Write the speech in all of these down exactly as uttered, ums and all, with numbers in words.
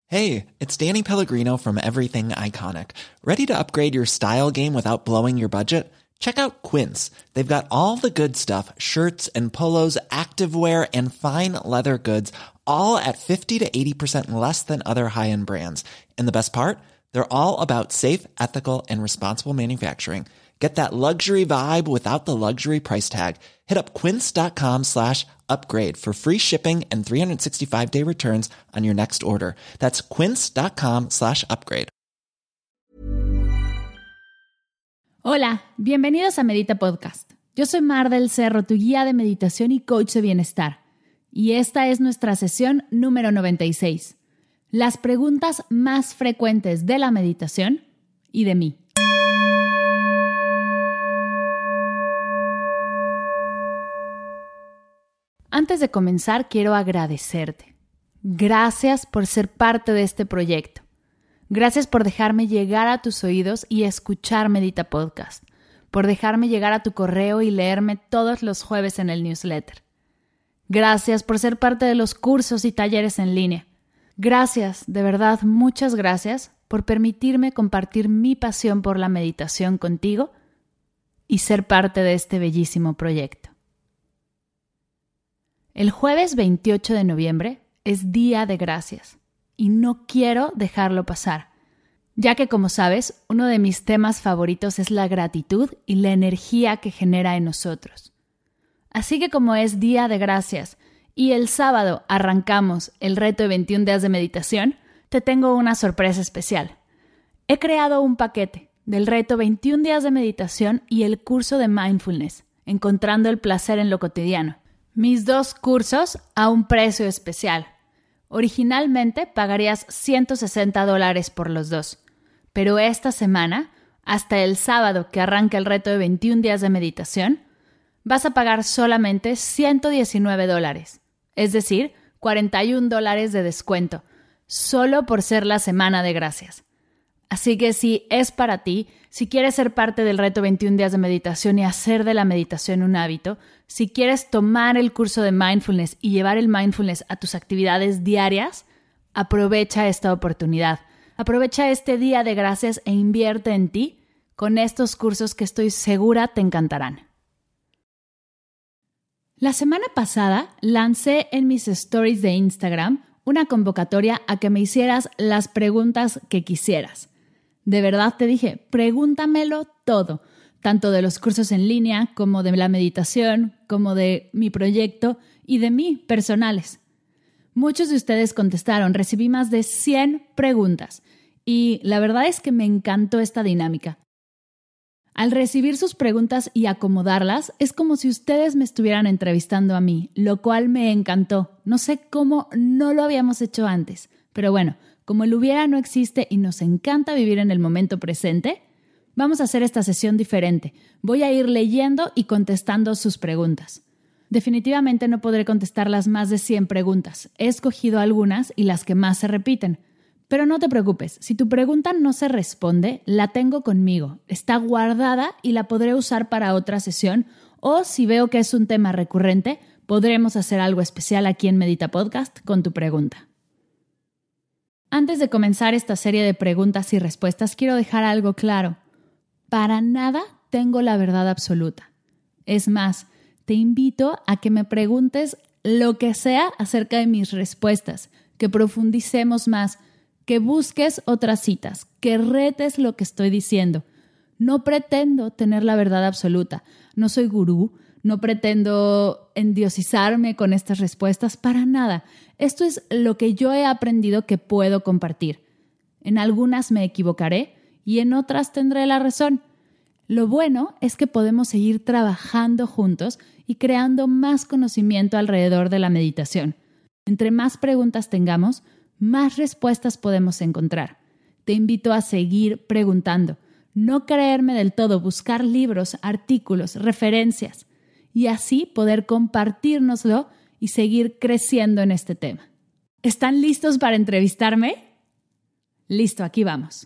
Hey, it's Danny Pellegrino from Everything Iconic. Ready to upgrade your style game without blowing your budget? Check out Quince. They've got all the good stuff, shirts and polos, activewear, and fine leather goods, all at fifty to eighty percent less than other high-end brands. And the best part? They're all about safe, ethical, and responsible manufacturing. Get that luxury vibe without the luxury price tag. Hit up quince.com slash upgrade for free shipping and three sixty-five day returns on your next order. That's quince.com slash upgrade. Hola, bienvenidos a Medita Podcast. Yo soy Mar del Cerro, tu guía de meditación y coach de bienestar. Y esta es nuestra sesión número noventa y seis. Las preguntas más frecuentes de la meditación y de mí. Antes de comenzar, quiero agradecerte. Gracias por ser parte de este proyecto. Gracias por dejarme llegar a tus oídos y escuchar Medita Podcast. Por dejarme llegar a tu correo y leerme todos los jueves en el newsletter. Gracias por ser parte de los cursos y talleres en línea. Gracias, de verdad, muchas gracias por permitirme compartir mi pasión por la meditación contigo y ser parte de este bellísimo proyecto. El jueves veintiocho de noviembre es Día de Gracias y no quiero dejarlo pasar, ya que, como sabes, uno de mis temas favoritos es la gratitud y la energía que genera en nosotros. Así que como es Día de Gracias y el sábado arrancamos el reto de veintiún días de meditación, te tengo una sorpresa especial. He creado un paquete del reto veintiún días de meditación y el curso de mindfulness, encontrando el placer en lo cotidiano. Mis dos cursos a un precio especial. Originalmente pagarías ciento sesenta dólares por los dos, pero esta semana, hasta el sábado que arranca el reto de veintiún días de meditación, vas a pagar solamente ciento diecinueve dólares, es decir, cuarenta y un dólares de descuento, solo por ser la semana de gracias. Así que si es para ti, si quieres ser parte del reto veintiún días de meditación y hacer de la meditación un hábito, si quieres tomar el curso de mindfulness y llevar el mindfulness a tus actividades diarias, aprovecha esta oportunidad. Aprovecha este día de gracias e invierte en ti con estos cursos que estoy segura te encantarán. La semana pasada lancé en mis stories de Instagram una convocatoria a que me hicieras las preguntas que quisieras. De verdad te dije, pregúntamelo todo, tanto de los cursos en línea como de la meditación, como de mi proyecto y de mí personales. Muchos de ustedes contestaron, recibí más de cien preguntas y la verdad es que me encantó esta dinámica. Al recibir sus preguntas y acomodarlas, es como si ustedes me estuvieran entrevistando a mí, lo cual me encantó. No sé cómo no lo habíamos hecho antes, pero bueno, como el hubiera no existe y nos encanta vivir en el momento presente, vamos a hacer esta sesión diferente. Voy a ir leyendo y contestando sus preguntas. Definitivamente no podré contestar las más de cien preguntas. He escogido algunas y las que más se repiten. Pero no te preocupes, si tu pregunta no se responde, la tengo conmigo. Está guardada y la podré usar para otra sesión o si veo que es un tema recurrente, podremos hacer algo especial aquí en Medita Podcast con tu pregunta. Antes de comenzar esta serie de preguntas y respuestas, quiero dejar algo claro. Para nada tengo la verdad absoluta. Es más, te invito a que me preguntes lo que sea acerca de mis respuestas, que profundicemos más, que busques otras citas, que retes lo que estoy diciendo. No pretendo tener la verdad absoluta. No soy gurú, no pretendo endiosizarme con estas respuestas para nada. Esto es lo que yo he aprendido que puedo compartir. En algunas me equivocaré y en otras tendré la razón. Lo bueno es que podemos seguir trabajando juntos y creando más conocimiento alrededor de la meditación. Entre más preguntas tengamos, más respuestas podemos encontrar. Te invito a seguir preguntando, no creerme del todo, buscar libros, artículos, referencias y así poder compartírnoslo y seguir creciendo en este tema. ¿Están listos para entrevistarme? Listo, aquí vamos.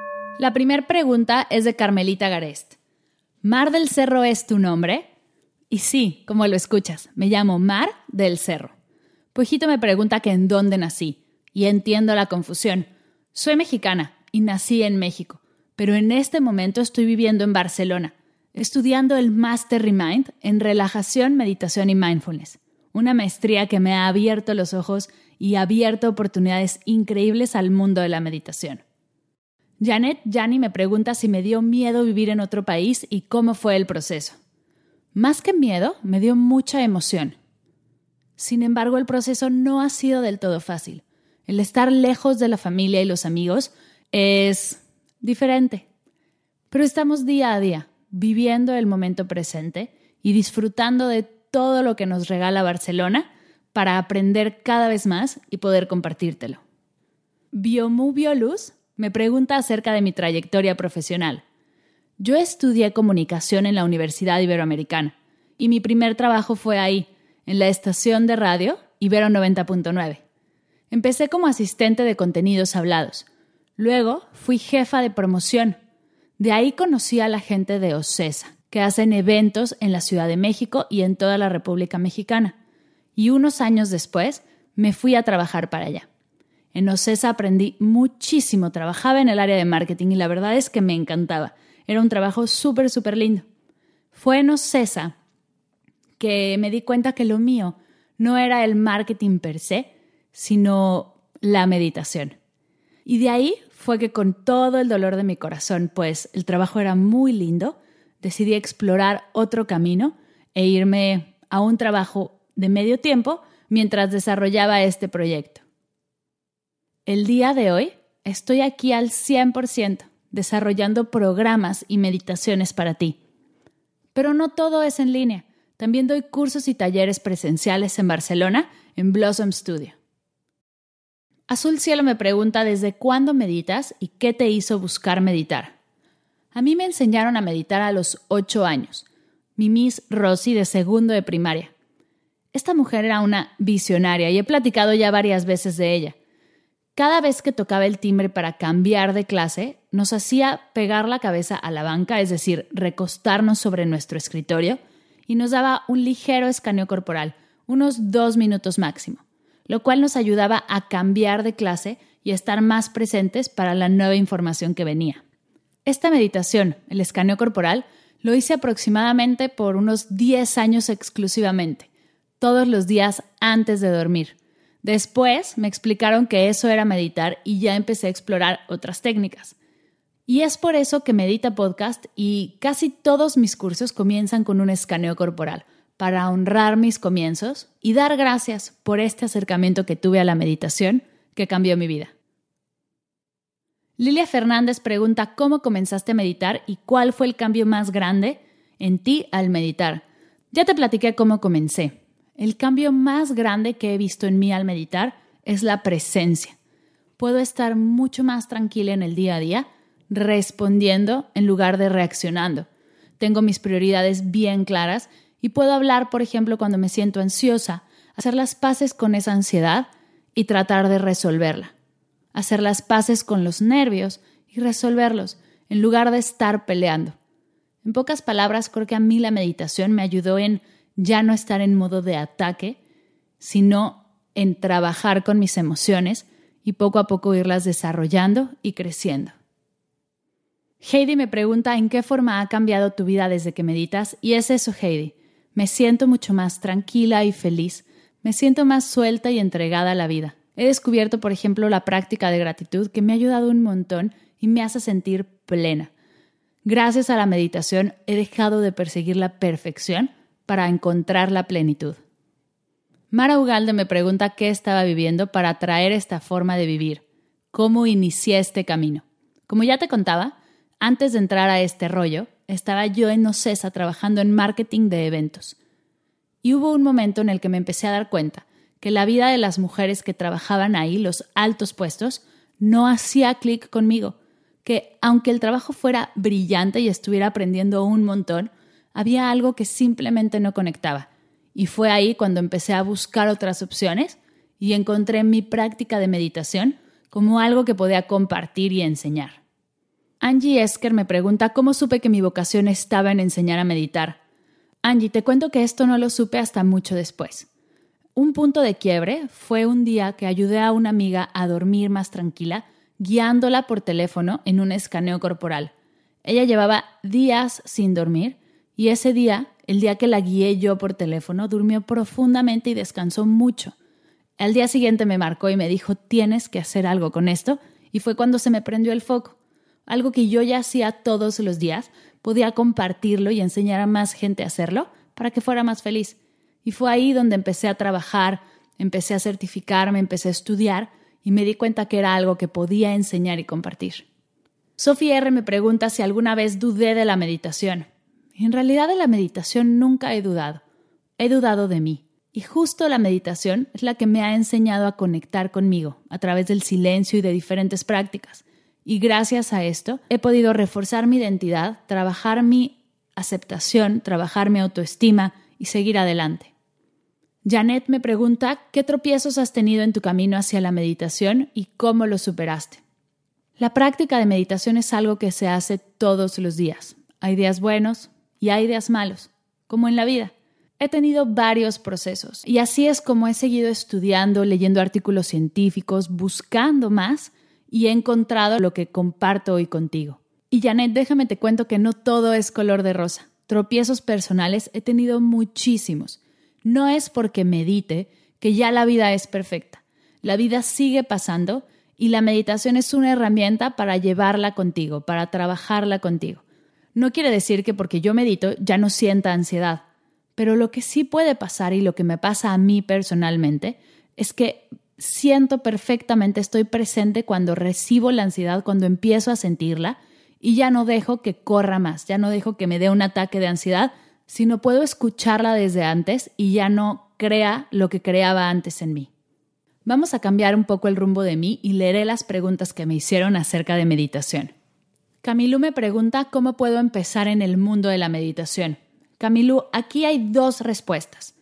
La primera pregunta es de Carmelita Garest. ¿Mar del Cerro es tu nombre? Y sí, como lo escuchas, me llamo Mar del Cerro. Pujito me pregunta que en dónde nací, y entiendo la confusión. Soy mexicana y nací en México, pero en este momento estoy viviendo en Barcelona, estudiando el Master Remind en Relajación, Meditación y Mindfulness, una maestría que me ha abierto los ojos y ha abierto oportunidades increíbles al mundo de la meditación. Janet Yani me pregunta si me dio miedo vivir en otro país y cómo fue el proceso. Más que miedo, me dio mucha emoción. Sin embargo, el proceso no ha sido del todo fácil. El estar lejos de la familia y los amigos es diferente. Pero estamos día a día, viviendo el momento presente y disfrutando de todo lo que nos regala Barcelona para aprender cada vez más y poder compartírtelo. Biomu Bioluz me pregunta acerca de mi trayectoria profesional. Yo estudié comunicación en la Universidad Iberoamericana y mi primer trabajo fue ahí, en la estación de radio Ibero noventa punto nueve. Empecé como asistente de contenidos hablados. Luego fui jefa de promoción. De ahí conocí a la gente de OCESA, que hacen eventos en la Ciudad de México y en toda la República Mexicana. Y unos años después me fui a trabajar para allá. En OCESA aprendí muchísimo, trabajaba en el área de marketing y la verdad es que me encantaba. Era un trabajo súper, súper lindo. Fue en OCESA que me di cuenta que lo mío no era el marketing per se, sino la meditación. Y de ahí fue que con todo el dolor de mi corazón, pues el trabajo era muy lindo, decidí explorar otro camino e irme a un trabajo de medio tiempo mientras desarrollaba este proyecto. El día de hoy estoy aquí al cien por ciento desarrollando programas y meditaciones para ti. Pero no todo es en línea. También doy cursos y talleres presenciales en Barcelona, en Blossom Studio. Azul Cielo me pregunta desde cuándo meditas y qué te hizo buscar meditar. A mí me enseñaron a meditar a los ocho años. Mi Miss Rosy de segundo de primaria. Esta mujer era una visionaria y he platicado ya varias veces de ella. Cada vez que tocaba el timbre para cambiar de clase, nos hacía pegar la cabeza a la banca, es decir, recostarnos sobre nuestro escritorio, y nos daba un ligero escaneo corporal, unos dos minutos máximo, lo cual nos ayudaba a cambiar de clase y a estar más presentes para la nueva información que venía. Esta meditación, el escaneo corporal, lo hice aproximadamente por unos diez años exclusivamente, todos los días antes de dormir. Después me explicaron que eso era meditar y ya empecé a explorar otras técnicas. Y es por eso que Medita Podcast y casi todos mis cursos comienzan con un escaneo corporal, para honrar mis comienzos y dar gracias por este acercamiento que tuve a la meditación que cambió mi vida. Lilia Fernández pregunta cómo comenzaste a meditar y cuál fue el cambio más grande en ti al meditar. Ya te platiqué cómo comencé. El cambio más grande que he visto en mí al meditar es la presencia. Puedo estar mucho más tranquila en el día a día, respondiendo en lugar de reaccionando. Tengo mis prioridades bien claras y puedo hablar, por ejemplo, cuando me siento ansiosa, hacer las paces con esa ansiedad y tratar de resolverla. Hacer las paces con los nervios y resolverlos, en lugar de estar peleando. En pocas palabras, creo que a mí la meditación me ayudó en ya no estar en modo de ataque, sino en trabajar con mis emociones y poco a poco irlas desarrollando y creciendo. Heidi me pregunta en qué forma ha cambiado tu vida desde que meditas, y es eso, Heidi. Me siento mucho más tranquila y feliz, me siento más suelta y entregada a la vida. He descubierto, por ejemplo, la práctica de gratitud que me ha ayudado un montón y me hace sentir plena. Gracias a la meditación he dejado de perseguir la perfección para encontrar la plenitud. Mara Ugalde me pregunta qué estaba viviendo para atraer esta forma de vivir, cómo inicié este camino. Como ya te contaba, antes de entrar a este rollo, estaba yo en OCESA trabajando en marketing de eventos. Y hubo un momento en el que me empecé a dar cuenta que la vida de las mujeres que trabajaban ahí, los altos puestos, no hacía clic conmigo, que aunque el trabajo fuera brillante y estuviera aprendiendo un montón, había algo que simplemente no conectaba. Y fue ahí cuando empecé a buscar otras opciones y encontré mi práctica de meditación como algo que podía compartir y enseñar. Angie Esker me pregunta cómo supe que mi vocación estaba en enseñar a meditar. Angie, te cuento que esto no lo supe hasta mucho después. Un punto de quiebre fue un día que ayudé a una amiga a dormir más tranquila, guiándola por teléfono en un escaneo corporal. Ella llevaba días sin dormir y ese día, el día que la guié yo por teléfono, durmió profundamente y descansó mucho. Al día siguiente me marcó y me dijo, tienes que hacer algo con esto, y fue cuando se me prendió el foco. Algo que yo ya hacía todos los días, podía compartirlo y enseñar a más gente a hacerlo para que fuera más feliz. Y fue ahí donde empecé a trabajar, empecé a certificarme, empecé a estudiar y me di cuenta que era algo que podía enseñar y compartir. Sophie R. me pregunta si alguna vez dudé de la meditación. En realidad de la meditación nunca he dudado. He dudado de mí. Y justo la meditación es la que me ha enseñado a conectar conmigo a través del silencio y de diferentes prácticas. Y gracias a esto he podido reforzar mi identidad, trabajar mi aceptación, trabajar mi autoestima y seguir adelante. Janet me pregunta qué tropiezos has tenido en tu camino hacia la meditación y cómo los superaste. La práctica de meditación es algo que se hace todos los días. Hay días buenos y hay días malos, como en la vida. He tenido varios procesos y así es como he seguido estudiando, leyendo artículos científicos, buscando más y he encontrado lo que comparto hoy contigo. Y Janet, déjame te cuento que no todo es color de rosa. Tropiezos personales he tenido muchísimos. No es porque medite que ya la vida es perfecta. La vida sigue pasando y la meditación es una herramienta para llevarla contigo, para trabajarla contigo. No quiere decir que porque yo medito ya no sienta ansiedad. Pero lo que sí puede pasar y lo que me pasa a mí personalmente es que siento perfectamente, estoy presente cuando recibo la ansiedad, cuando empiezo a sentirla y ya no dejo que corra más, ya no dejo que me dé un ataque de ansiedad, sino puedo escucharla desde antes y ya no crea lo que creaba antes en mí. Vamos a cambiar un poco el rumbo de mí y leeré las preguntas que me hicieron acerca de meditación. Camilo me pregunta cómo puedo empezar en el mundo de la meditación. Camilo, aquí hay dos respuestas.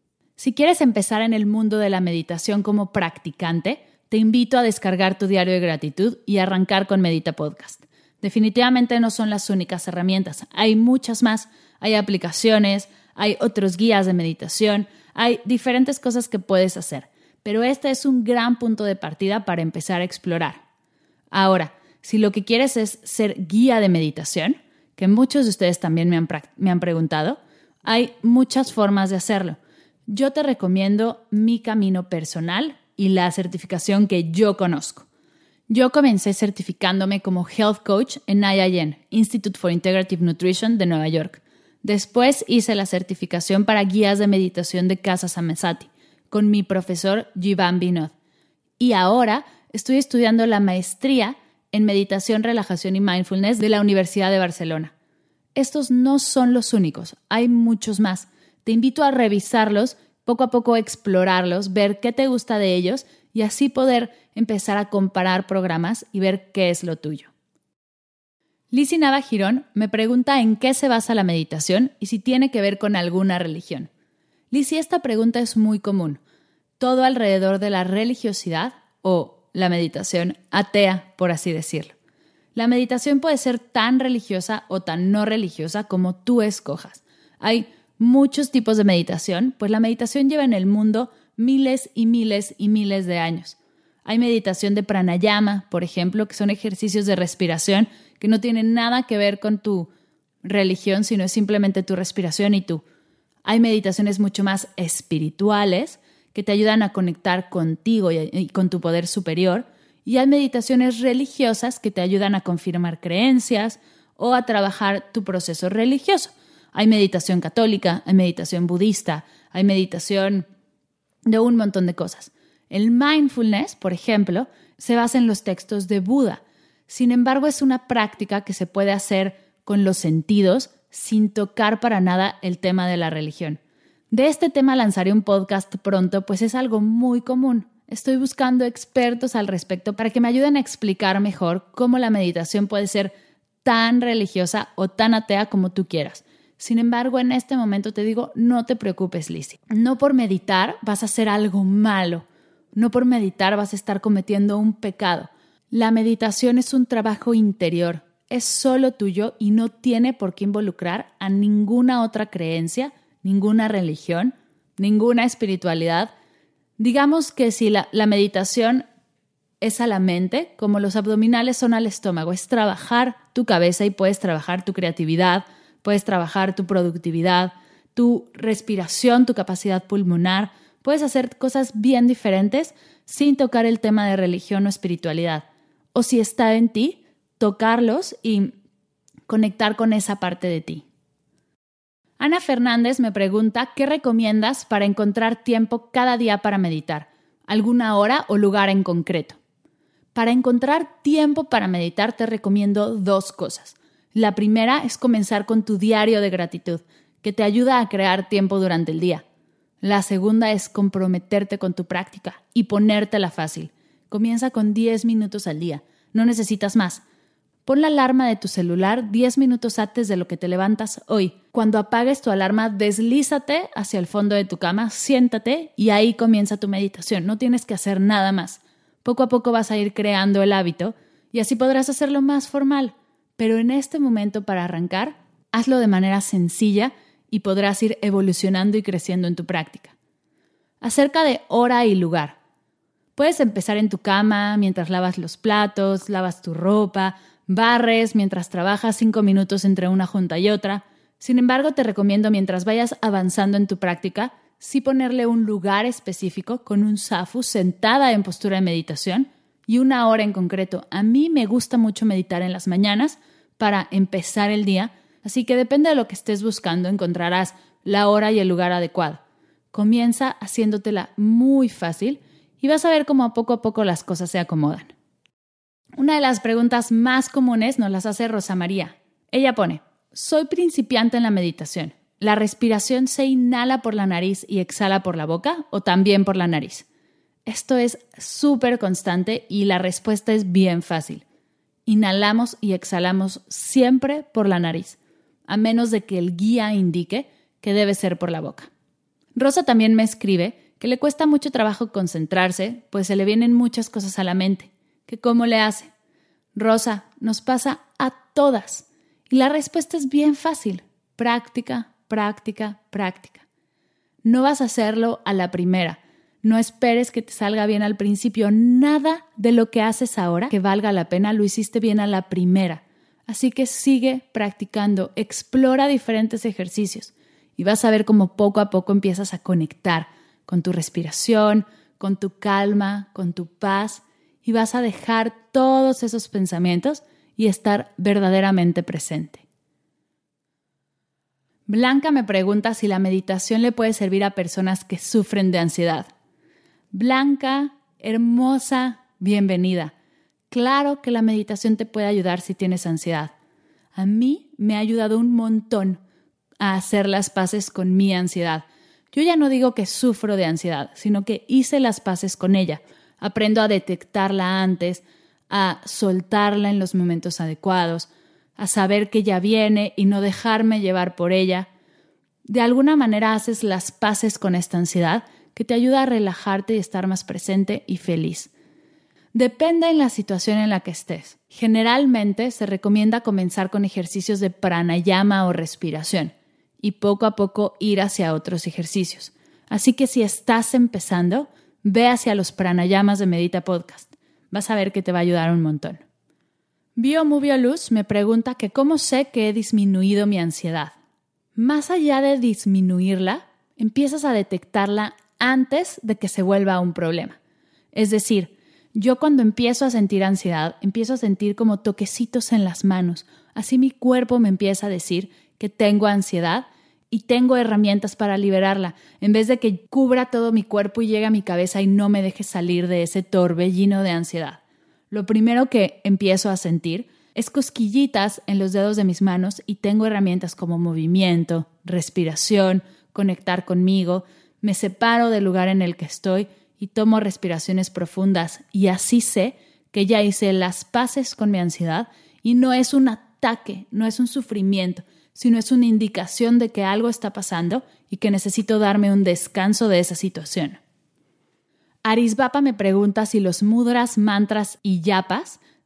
Si quieres empezar en el mundo de la meditación como practicante, te invito a descargar tu diario de gratitud y arrancar con Medita Podcast. Definitivamente no son las únicas herramientas. Hay muchas más. Hay aplicaciones, hay otros guías de meditación, hay diferentes cosas que puedes hacer. Pero este es un gran punto de partida para empezar a explorar. Ahora, si lo que quieres es ser guía de meditación, que muchos de ustedes también me han, me han preguntado, hay muchas formas de hacerlo. Yo te recomiendo mi camino personal y la certificación que yo conozco. Yo comencé certificándome como Health Coach en I I N, Institute for Integrative Nutrition de Nueva York. Después hice la certificación para guías de meditación de Casa Samesati con mi profesor Jivan Vinod. Y ahora estoy estudiando la maestría en Meditación, Relajación y Mindfulness de la Universidad de Barcelona. Estos no son los únicos, hay muchos más. Te invito a revisarlos, poco a poco explorarlos, ver qué te gusta de ellos y así poder empezar a comparar programas y ver qué es lo tuyo. Lizzy Nava Girón me pregunta en qué se basa la meditación y si tiene que ver con alguna religión. Lizzy, esta pregunta es muy común. Todo alrededor de la religiosidad o la meditación atea, por así decirlo. La meditación puede ser tan religiosa o tan no religiosa como tú escojas. Hay muchos tipos de meditación, pues la meditación lleva en el mundo miles y miles y miles de años. Hay meditación de pranayama, por ejemplo, que son ejercicios de respiración que no tienen nada que ver con tu religión, sino es simplemente tu respiración y tú. Hay meditaciones mucho más espirituales que te ayudan a conectar contigo y, y con tu poder superior. Y hay meditaciones religiosas que te ayudan a confirmar creencias o a trabajar tu proceso religioso. Hay meditación católica, hay meditación budista, hay meditación de un montón de cosas. El mindfulness, por ejemplo, se basa en los textos de Buda. Sin embargo, es una práctica que se puede hacer con los sentidos sin tocar para nada el tema de la religión. De este tema lanzaré un podcast pronto, pues es algo muy común. Estoy buscando expertos al respecto para que me ayuden a explicar mejor cómo la meditación puede ser tan religiosa o tan atea como tú quieras. Sin embargo, en este momento te digo, no te preocupes, Lizzy. No por meditar vas a hacer algo malo. No por meditar vas a estar cometiendo un pecado. La meditación es un trabajo interior. es solo tuyo y no tiene por qué involucrar a ninguna otra creencia, ninguna religión, ninguna espiritualidad. Digamos que si la, la meditación es a la mente, como los abdominales son al estómago, es trabajar tu cabeza y puedes trabajar tu creatividad, puedes trabajar tu productividad, tu respiración, tu capacidad pulmonar. Puedes hacer cosas bien diferentes sin tocar el tema de religión o espiritualidad. O si está en ti, tocarlos y conectar con esa parte de ti. Ana Fernández me pregunta, ¿qué recomiendas para encontrar tiempo cada día para meditar? ¿Alguna hora o lugar en concreto? Para encontrar tiempo para meditar te recomiendo dos cosas. La primera es comenzar con tu diario de gratitud, que te ayuda a crear tiempo durante el día. La segunda es comprometerte con tu práctica y ponértela fácil. Comienza con diez minutos al día. No necesitas más. Pon la alarma de tu celular diez minutos antes de lo que te levantas hoy. Cuando apagues tu alarma, deslízate hacia el fondo de tu cama, siéntate y ahí comienza tu meditación. No tienes que hacer nada más. Poco a poco vas a ir creando el hábito y así podrás hacerlo más formal. Pero en este momento, para arrancar, hazlo de manera sencilla y podrás ir evolucionando y creciendo en tu práctica. Acerca de hora y lugar. Puedes empezar en tu cama mientras lavas los platos, lavas tu ropa, barres mientras trabajas cinco minutos entre una junta y otra. Sin embargo, te recomiendo mientras vayas avanzando en tu práctica, sí ponerle un lugar específico con un zafu sentada en postura de meditación y una hora en concreto. A mí me gusta mucho meditar en las mañanas para empezar el día, así que depende de lo que estés buscando, encontrarás la hora y el lugar adecuado. Comienza haciéndotela muy fácil y vas a ver cómo a poco a poco las cosas se acomodan. Una de las preguntas más comunes nos las hace Rosa María. Ella pone, soy principiante en la meditación. ¿La respiración se inhala por la nariz y exhala por la boca o también por la nariz? Esto es súper constante y la respuesta es bien fácil. Inhalamos y exhalamos siempre por la nariz, a menos de que el guía indique que debe ser por la boca. Rosa también me escribe que le cuesta mucho trabajo concentrarse, pues se le vienen muchas cosas a la mente. ¿Que cómo le hace? Rosa, nos pasa a todas. Y la respuesta es bien fácil. Práctica, práctica, práctica. No vas a hacerlo a la primera. No esperes que te salga bien al principio. Nada de lo que haces ahora que valga la pena lo hiciste bien a la primera. Así que sigue practicando. Explora diferentes ejercicios. Y vas a ver cómo poco a poco empiezas a conectar con tu respiración, con tu calma, con tu paz. Y vas a dejar todos esos pensamientos y estar verdaderamente presente. Blanca me pregunta si la meditación le puede servir a personas que sufren de ansiedad. Blanca, hermosa, bienvenida. Claro que la meditación te puede ayudar si tienes ansiedad. A mí me ha ayudado un montón a hacer las paces con mi ansiedad. Yo ya no digo que sufro de ansiedad, sino que hice las paces con ella. Aprendo a detectarla antes, a soltarla en los momentos adecuados, a saber que ya viene y no dejarme llevar por ella. De alguna manera haces las paces con esta ansiedad que te ayuda a relajarte y estar más presente y feliz. Depende en la situación en la que estés. Generalmente se recomienda comenzar con ejercicios de pranayama o respiración y poco a poco ir hacia otros ejercicios. Así que si estás empezando, ve hacia los pranayamas de Medita Podcast. Vas a ver que te va a ayudar un montón. Biomovio Luz me pregunta que cómo sé que he disminuido mi ansiedad. Más allá de disminuirla, empiezas a detectarla antes de que se vuelva un problema. Es decir, yo cuando empiezo a sentir ansiedad, empiezo a sentir como toquecitos en las manos. Así mi cuerpo me empieza a decir que tengo ansiedad y tengo herramientas para liberarla, en vez de que cubra todo mi cuerpo y llegue a mi cabeza y no me deje salir de ese torbellino de ansiedad. Lo primero que empiezo a sentir es cosquillitas en los dedos de mis manos y tengo herramientas como movimiento, respiración, conectar conmigo. Me separo del lugar en el que estoy y tomo respiraciones profundas y así sé que ya hice las paces con mi ansiedad y no es un ataque, no es un sufrimiento, sino es una indicación de que algo está pasando y que necesito darme un descanso de esa situación. Arisbapa me pregunta si los mudras, mantras y yapas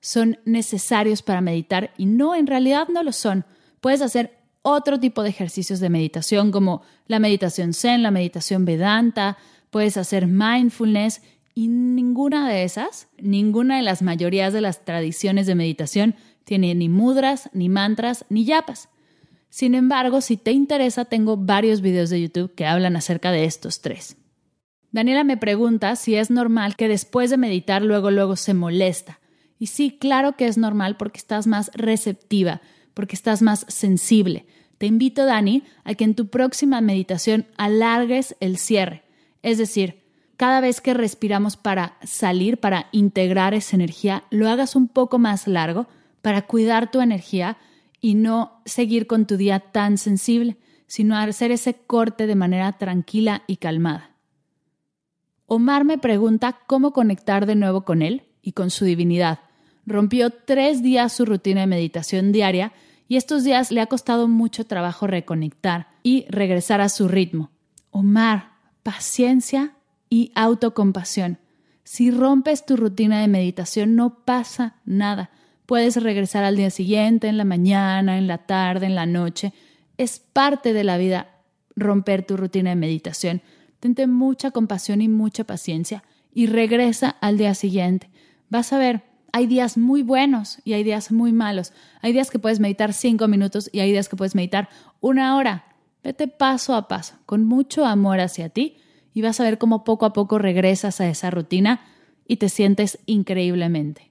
son necesarios para meditar y no, en realidad no lo son. Puedes hacer otro tipo de ejercicios de meditación como la meditación Zen, la meditación Vedanta, puedes hacer mindfulness y ninguna de esas, ninguna de las mayorías de las tradiciones de meditación tiene ni mudras, ni mantras, ni yapas. Sin embargo, si te interesa, tengo varios videos de YouTube que hablan acerca de estos tres. Daniela me pregunta si es normal que después de meditar luego luego se molesta. Y sí, claro que es normal porque estás más receptiva, porque estás más sensible. Te invito, Dani, a que en tu próxima meditación alargues el cierre. Es decir, cada vez que respiramos para salir, para integrar esa energía, lo hagas un poco más largo para cuidar tu energía y no seguir con tu día tan sensible, sino hacer ese corte de manera tranquila y calmada. Omar me pregunta cómo conectar de nuevo con él y con su divinidad. Rompió tres días su rutina de meditación diaria y estos días le ha costado mucho trabajo reconectar y regresar a su ritmo. Omar, paciencia y autocompasión. Si rompes tu rutina de meditación, no pasa nada. Puedes regresar al día siguiente, en la mañana, en la tarde, en la noche. Es parte de la vida romper tu rutina de meditación. Tente mucha compasión y mucha paciencia y regresa al día siguiente. Vas a ver, hay días muy buenos y hay días muy malos. Hay días que puedes meditar cinco minutos y hay días que puedes meditar una hora. Vete paso a paso, con mucho amor hacia ti y vas a ver cómo poco a poco regresas a esa rutina y te sientes increíblemente.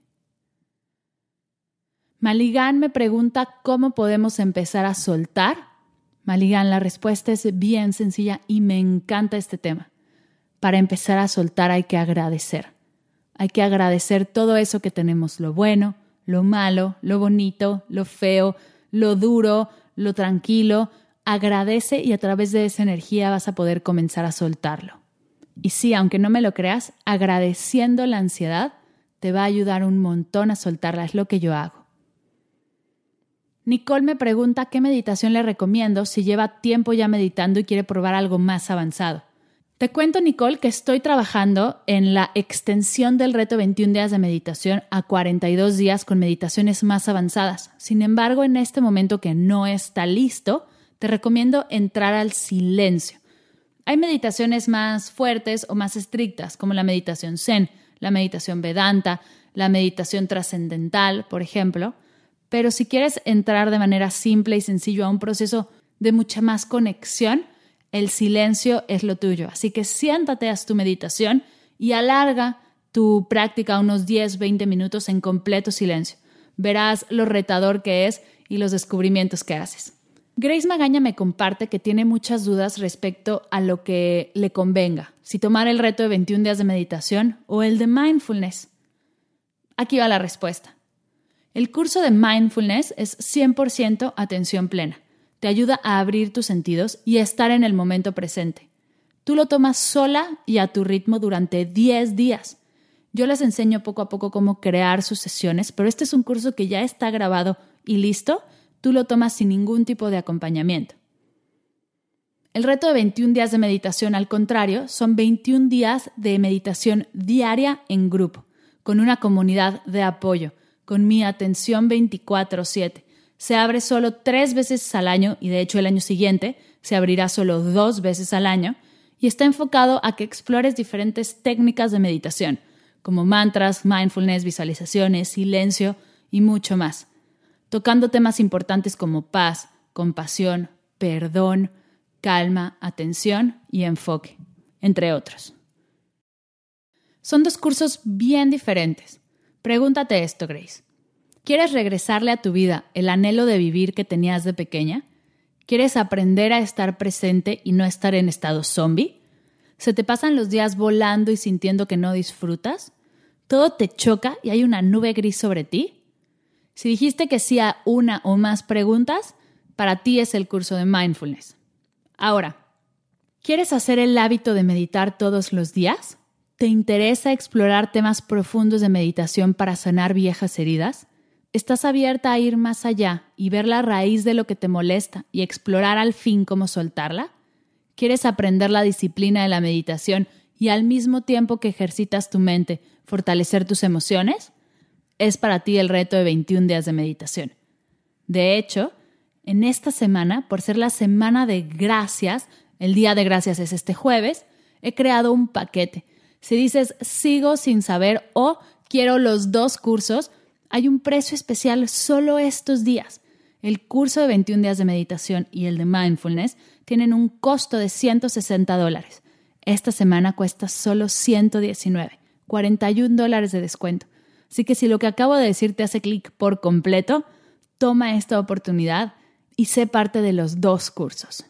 Maligan me pregunta cómo podemos empezar a soltar. Maligan, la respuesta es bien sencilla y me encanta este tema. Para empezar a soltar hay que agradecer. Hay que agradecer todo eso que tenemos, lo bueno, lo malo, lo bonito, lo feo, lo duro, lo tranquilo. Agradece y a través de esa energía vas a poder comenzar a soltarlo. Y sí, aunque no me lo creas, agradeciendo la ansiedad te va a ayudar un montón a soltarla, es lo que yo hago. Nicole me pregunta qué meditación le recomiendo si lleva tiempo ya meditando y quiere probar algo más avanzado. Te cuento, Nicole, que estoy trabajando en la extensión del reto veintiún días de meditación a cuarenta y dos días con meditaciones más avanzadas. Sin embargo, en este momento que no está listo, te recomiendo entrar al silencio. Hay meditaciones más fuertes o más estrictas, como la meditación Zen, la meditación Vedanta, la meditación trascendental, por ejemplo. Pero si quieres entrar de manera simple y sencilla a un proceso de mucha más conexión, el silencio es lo tuyo. Así que siéntate, haz tu meditación y alarga tu práctica unos diez, veinte minutos en completo silencio. Verás lo retador que es y los descubrimientos que haces. Grace Magaña me comparte que tiene muchas dudas respecto a lo que le convenga, si tomar el reto de veintiún días de meditación o el de mindfulness. Aquí va la respuesta. El curso de mindfulness es cien por ciento atención plena. Te ayuda a abrir tus sentidos y a estar en el momento presente. Tú lo tomas sola y a tu ritmo durante diez días. Yo les enseño poco a poco cómo crear sus sesiones, pero este es un curso que ya está grabado y listo. Tú lo tomas sin ningún tipo de acompañamiento. El reto de veintiún días de meditación, al contrario, son veintiún días de meditación diaria en grupo, con una comunidad de apoyo, con mi atención veinticuatro siete. Se abre solo tres veces al año y de hecho el año siguiente se abrirá solo dos veces al año y está enfocado a que explores diferentes técnicas de meditación, como mantras, mindfulness, visualizaciones, silencio y mucho más, tocando temas importantes como paz, compasión, perdón, calma, atención y enfoque, entre otros. Son dos cursos bien diferentes. Pregúntate esto, Grace. ¿Quieres regresarle a tu vida el anhelo de vivir que tenías de pequeña? ¿Quieres aprender a estar presente y no estar en estado zombie? ¿Se te pasan los días volando y sintiendo que no disfrutas? ¿Todo te choca y hay una nube gris sobre ti? Si dijiste que sí a una o más preguntas, para ti es el curso de mindfulness. Ahora, ¿quieres hacer el hábito de meditar todos los días? ¿Te interesa explorar temas profundos de meditación para sanar viejas heridas? ¿Estás abierta a ir más allá y ver la raíz de lo que te molesta y explorar al fin cómo soltarla? ¿Quieres aprender la disciplina de la meditación y al mismo tiempo que ejercitas tu mente, fortalecer tus emociones? es para ti el reto de veintiún días de meditación. De hecho, en esta semana, por ser la semana de gracias, el día de gracias es este jueves, he creado un paquete. Si dices sigo sin saber o quiero los dos cursos, hay un precio especial solo estos días. El curso de veintiún días de meditación y el de mindfulness tienen un costo de ciento sesenta dólares. Esta semana cuesta solo ciento diecinueve, cuarenta y un dólares de descuento. Así que si lo que acabo de decir te hace clic por completo, toma esta oportunidad y sé parte de los dos cursos.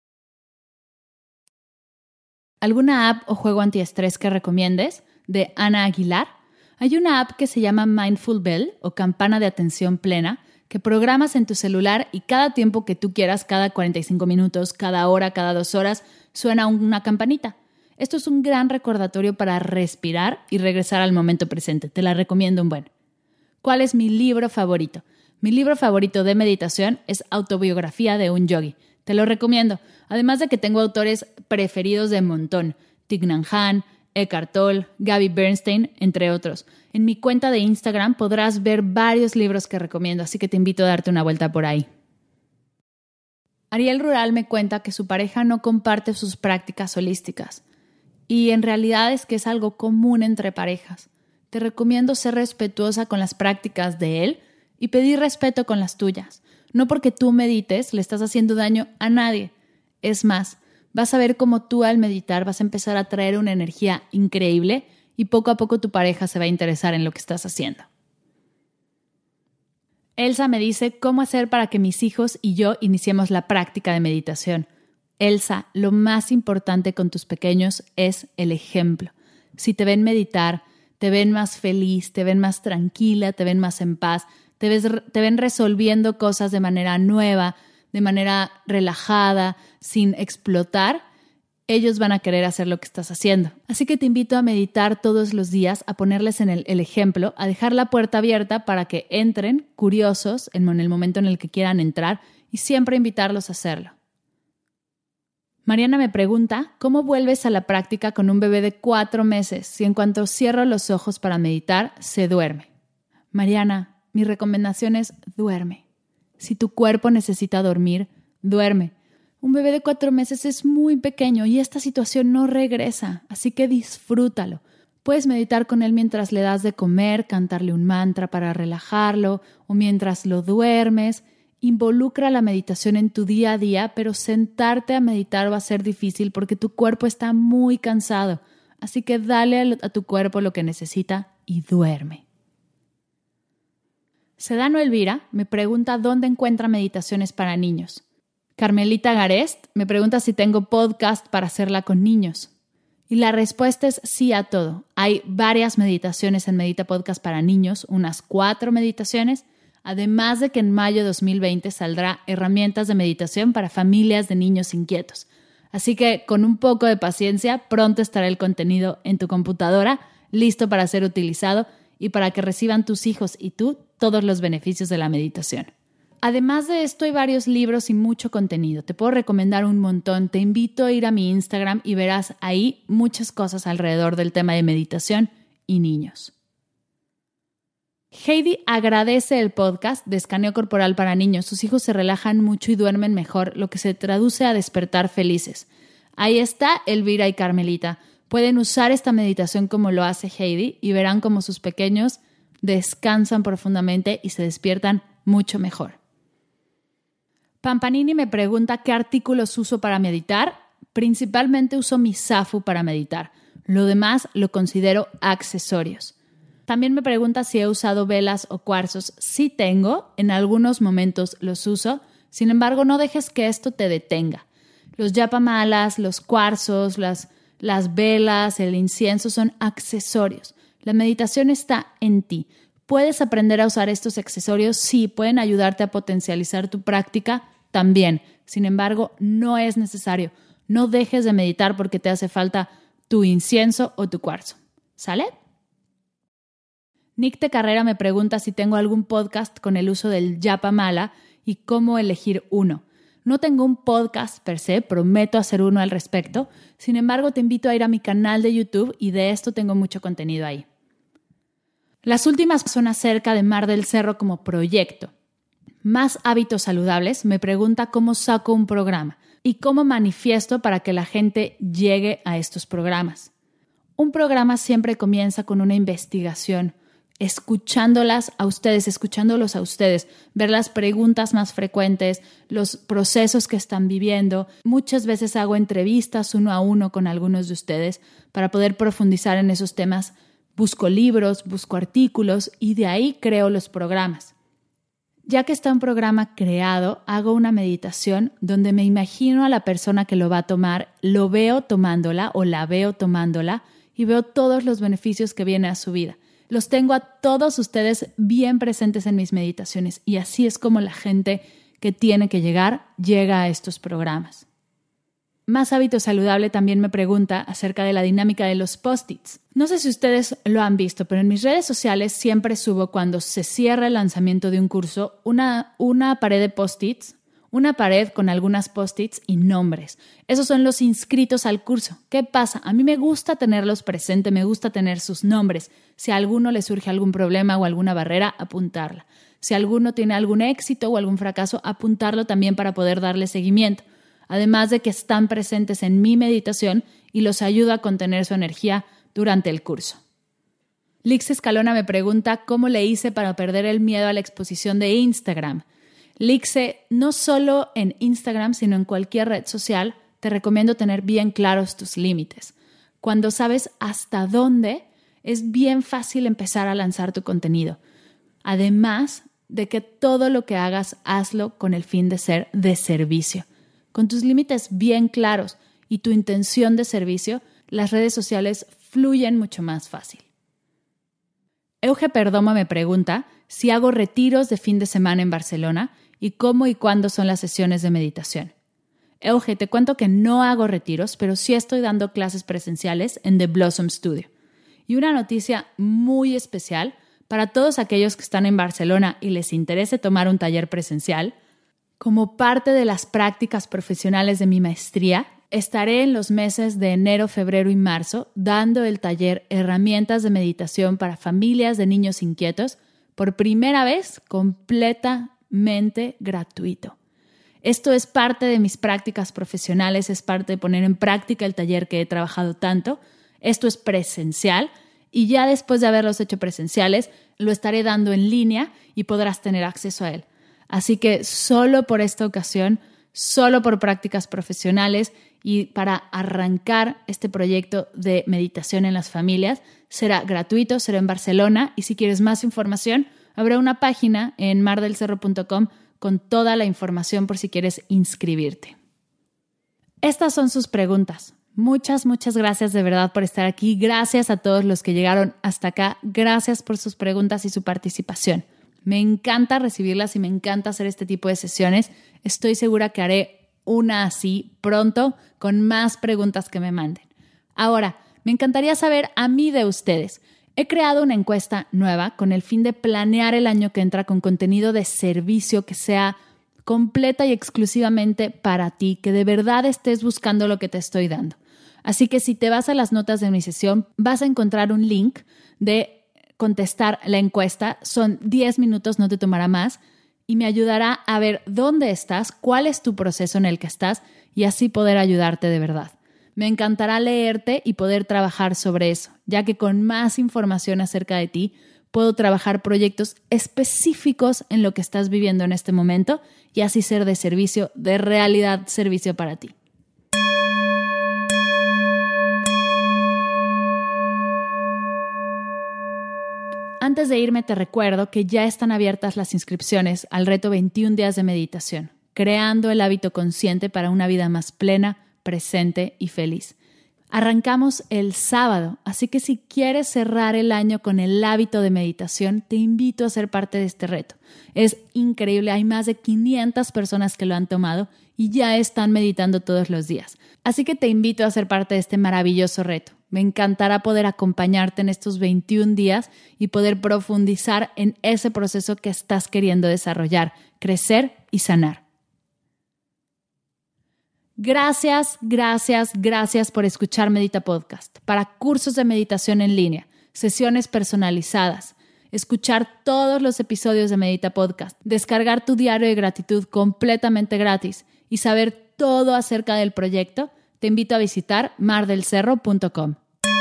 ¿Alguna app o juego antiestrés que recomiendes? De Ana Aguilar. Hay una app que se llama Mindful Bell o campana de atención plena que programas en tu celular y cada tiempo que tú quieras, cada cuarenta y cinco minutos, cada hora, cada dos horas, suena una campanita. Esto es un gran recordatorio para respirar y regresar al momento presente. Te la recomiendo un buen. ¿Cuál es mi libro favorito? Mi libro favorito de meditación es Autobiografía de un Yogi. Te lo recomiendo. Además de que tengo autores preferidos de montón. Thich Nhat Hanh, Eckhart Tolle, Gabby Bernstein, entre otros. En mi cuenta de Instagram podrás ver varios libros que recomiendo, así que te invito a darte una vuelta por ahí. Ariel Rural me cuenta que su pareja no comparte sus prácticas holísticas. Y en realidad es que es algo común entre parejas. Te recomiendo ser respetuosa con las prácticas de él y pedir respeto con las tuyas. No porque tú medites le estás haciendo daño a nadie. Es más, vas a ver cómo tú al meditar vas a empezar a traer una energía increíble y poco a poco tu pareja se va a interesar en lo que estás haciendo. Elsa me dice cómo hacer para que mis hijos y yo iniciemos la práctica de meditación. Elsa, lo más importante con tus pequeños es el ejemplo. Si te ven meditar, te ven más feliz, te ven más tranquila, te ven más en paz, te, ves, te ven resolviendo cosas de manera nueva, de manera relajada, sin explotar, ellos van a querer hacer lo que estás haciendo. Así que te invito a meditar todos los días, a ponerles en el, el ejemplo, a dejar la puerta abierta para que entren curiosos en el momento en el que quieran entrar y siempre invitarlos a hacerlo. Mariana me pregunta, ¿cómo vuelves a la práctica con un bebé de cuatro meses si en cuanto cierro los ojos para meditar, se duerme? Mariana, mi recomendación es duerme. Si tu cuerpo necesita dormir, duerme. Un bebé de cuatro meses es muy pequeño y esta situación no regresa, así que disfrútalo. Puedes meditar con él mientras le das de comer, cantarle un mantra para relajarlo o mientras lo duermes. Involucra la meditación en tu día a día, pero sentarte a meditar va a ser difícil porque tu cuerpo está muy cansado. Así que dale a tu cuerpo lo que necesita y duerme. Sedano Elvira me pregunta dónde encuentra meditaciones para niños. Carmelita Garest me pregunta si tengo podcast para hacerla con niños. Y la respuesta es sí a todo. Hay varias meditaciones en Medita Podcast para niños, unas cuatro meditaciones, además de que en mayo de dos mil veinte saldrá herramientas de meditación para familias de niños inquietos. Así que con un poco de paciencia, pronto estará el contenido en tu computadora, listo para ser utilizado y para que reciban tus hijos y tú todos los beneficios de la meditación. Además de esto, hay varios libros y mucho contenido. Te puedo recomendar un montón. Te invito a ir a mi Instagram y verás ahí muchas cosas alrededor del tema de meditación y niños. Heidi agradece el podcast de Escaneo Corporal para Niños. Sus hijos se relajan mucho y duermen mejor, lo que se traduce a despertar felices. Ahí está Elvira y Carmelita. Pueden usar esta meditación como lo hace Heidi y verán cómo sus pequeños descansan profundamente y se despiertan mucho mejor. Pampanini me pregunta qué artículos uso para meditar. Principalmente uso mi Zafu para meditar. Lo demás lo considero accesorios. También me pregunta si he usado velas o cuarzos. Sí tengo, en algunos momentos los uso. Sin embargo, no dejes que esto te detenga. Los yapamalas, los cuarzos, las, las velas, el incienso son accesorios. La meditación está en ti. ¿Puedes aprender a usar estos accesorios? Sí, pueden ayudarte a potencializar tu práctica también. Sin embargo, no es necesario. No dejes de meditar porque te hace falta tu incienso o tu cuarzo. ¿Sale? Nick de Carrera me pregunta si tengo algún podcast con el uso del yapamala y cómo elegir uno. No tengo un podcast per se, prometo hacer uno al respecto. Sin embargo, te invito a ir a mi canal de YouTube y de esto tengo mucho contenido ahí. Las últimas son acerca de Mar del Cerro como proyecto. Más Hábitos Saludables me pregunta cómo saco un programa y cómo manifiesto para que la gente llegue a estos programas. Un programa siempre comienza con una investigación, escuchándolas a ustedes, escuchándolos a ustedes, ver las preguntas más frecuentes, los procesos que están viviendo. Muchas veces hago entrevistas uno a uno con algunos de ustedes para poder profundizar en esos temas. Busco libros, busco artículos y de ahí creo los programas. Ya que está un programa creado, hago una meditación donde me imagino a la persona que lo va a tomar, lo veo tomándola o la veo tomándola y veo todos los beneficios que vienen a su vida. Los tengo a todos ustedes bien presentes en mis meditaciones y así es como la gente que tiene que llegar, llega a estos programas. Más Hábito Saludable también me pregunta acerca de la dinámica de los post-its. No sé si ustedes lo han visto, pero en mis redes sociales siempre subo cuando se cierra el lanzamiento de un curso una, una pared de post-its, una pared con algunas post-its y nombres. Esos son los inscritos al curso. ¿Qué pasa? A mí me gusta tenerlos presentes, me gusta tener sus nombres. Si a alguno le surge algún problema o alguna barrera, apuntarla. Si alguno tiene algún éxito o algún fracaso, apuntarlo también para poder darle seguimiento. Además de que están presentes en mi meditación y los ayuda a contener su energía durante el curso. Lix Escalona me pregunta cómo le hice para perder el miedo a la exposición de Instagram. Lixe, no solo en Instagram, sino en cualquier red social, te recomiendo tener bien claros tus límites. Cuando sabes hasta dónde, es bien fácil empezar a lanzar tu contenido. Además de que todo lo que hagas, hazlo con el fin de ser de servicio. Con tus límites bien claros y tu intención de servicio, las redes sociales fluyen mucho más fácil. Euge Perdomo me pregunta si hago retiros de fin de semana en Barcelona y cómo y cuándo son las sesiones de meditación. Euge, te cuento que no hago retiros, pero sí estoy dando clases presenciales en The Blossom Studio. Y una noticia muy especial para todos aquellos que están en Barcelona y les interese tomar un taller presencial. Como parte de las prácticas profesionales de mi maestría, estaré en los meses de enero, febrero y marzo dando el taller Herramientas de Meditación para Familias de Niños Inquietos por primera vez completamente gratuito. Esto es parte de mis prácticas profesionales, es parte de poner en práctica el taller que he trabajado tanto. Esto es presencial y ya después de haberlos hecho presenciales, lo estaré dando en línea y podrás tener acceso a él. Así que solo por esta ocasión, solo por prácticas profesionales y para arrancar este proyecto de meditación en las familias, será gratuito, será en Barcelona y si quieres más información, habrá una página en mar del cerro punto com con toda la información por si quieres inscribirte. Estas son sus preguntas. Muchas, muchas gracias de verdad por estar aquí. Gracias a todos los que llegaron hasta acá. Gracias por sus preguntas y su participación. Me encanta recibirlas y me encanta hacer este tipo de sesiones. Estoy segura que haré una así pronto con más preguntas que me manden. Ahora, me encantaría saber a mí de ustedes. He creado una encuesta nueva con el fin de planear el año que entra con contenido de servicio que sea completa y exclusivamente para ti, que de verdad estés buscando lo que te estoy dando. Así que si te vas a las notas de mi sesión, vas a encontrar un link de contestar la encuesta. Son diez minutos, no te tomará más y me ayudará a ver dónde estás, cuál es tu proceso en el que estás y así poder ayudarte de verdad. Me encantará leerte y poder trabajar sobre eso, ya que con más información acerca de ti puedo trabajar proyectos específicos en lo que estás viviendo en este momento y así ser de servicio, de realidad servicio para ti. Antes de irme te recuerdo que ya están abiertas las inscripciones al reto veintiún días de meditación, creando el hábito consciente para una vida más plena, presente y feliz. Arrancamos el sábado, así que si quieres cerrar el año con el hábito de meditación, te invito a ser parte de este reto. Es increíble, hay más de quinientas personas que lo han tomado y ya están meditando todos los días. Así que te invito a ser parte de este maravilloso reto. Me encantará poder acompañarte en estos veintiún días y poder profundizar en ese proceso que estás queriendo desarrollar, crecer y sanar. Gracias, gracias, gracias por escuchar Medita Podcast. Para cursos de meditación en línea, sesiones personalizadas, escuchar todos los episodios de Medita Podcast, descargar tu diario de gratitud completamente gratis y saber todo acerca del proyecto, te invito a visitar mar del cerro punto com.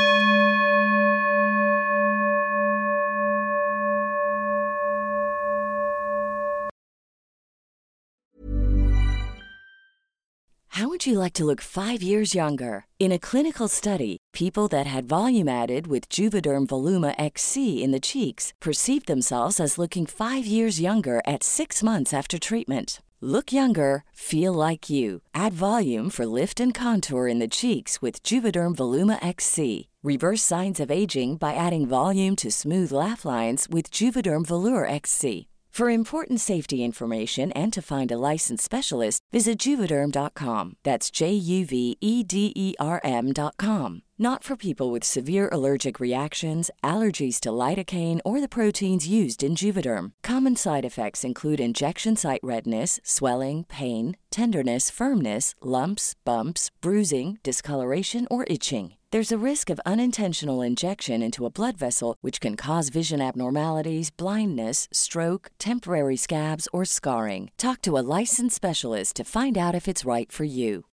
How would you like to look five years younger? In a clinical study, people that had volume added with Juvederm Voluma X C in the cheeks perceived themselves as looking five years younger at six months after treatment. Look younger, feel like you. Add volume for lift and contour in the cheeks with Juvederm Voluma X C. Reverse signs of aging by adding volume to smooth laugh lines with Juvederm Volure X C. For important safety information and to find a licensed specialist, visit Juvederm dot com. That's J U V E D E R M dot com. Not for people with severe allergic reactions, allergies to lidocaine, or the proteins used in Juvederm. Common side effects include injection site redness, swelling, pain, tenderness, firmness, lumps, bumps, bruising, discoloration, or itching. There's a risk of unintentional injection into a blood vessel, which can cause vision abnormalities, blindness, stroke, temporary scabs, or scarring. Talk to a licensed specialist to find out if it's right for you.